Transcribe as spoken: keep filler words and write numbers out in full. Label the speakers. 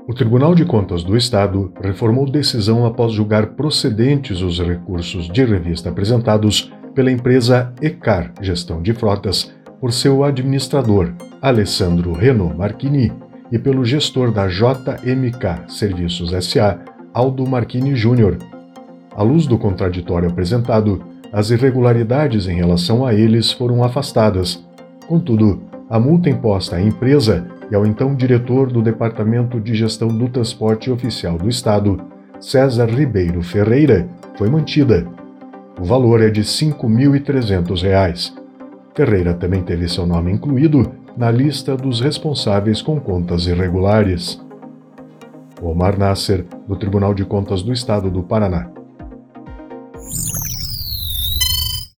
Speaker 1: O Tribunal de Contas do Estado reformou decisão após julgar procedentes os recursos de revista apresentados pela empresa Ecar Gestão de Frotas por seu administrador, Alessandro Renault Marchini, e pelo gestor da J M K Serviços S A, Aldo Marchini Júnior. À luz do contraditório apresentado, as irregularidades em relação a eles foram afastadas. Contudo, a multa imposta à empresa e ao então diretor do Departamento de Gestão do Transporte Oficial do Estado, César Ribeiro Ferreira, foi mantida. O valor é de cinco mil e trezentos reais. Ferreira também teve seu nome incluído na lista dos responsáveis com contas irregulares. Omar Nasser, do Tribunal de Contas do Estado do Paraná.